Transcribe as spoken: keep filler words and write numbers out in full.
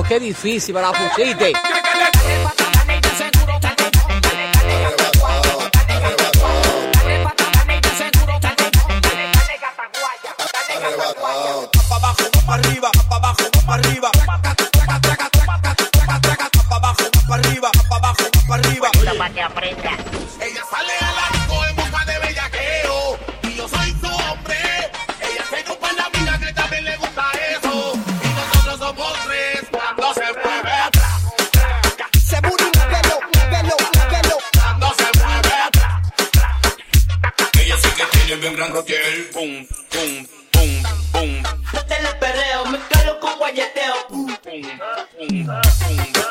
qué difícil me la pusiste. Arriba, pa' abajo, pa' arriba, pa' abajo, pa' arriba, pa' abajo, pa' arriba. Para que aprenda. Ella sale a la disco en busca de bellaqueo y yo soy su hombre. Ella se ocupa en la vida que también le gusta eso y nosotros somos tres cuando se mueve atrás. Se mueve, muévelo, muévelo, muévelo. Cuando se mueve atrás. Ella sí que tiene bien gran roquel. Pum, pum, pum, pum. Métele perreo, me calo con guayeteo. Pum, pum, pum.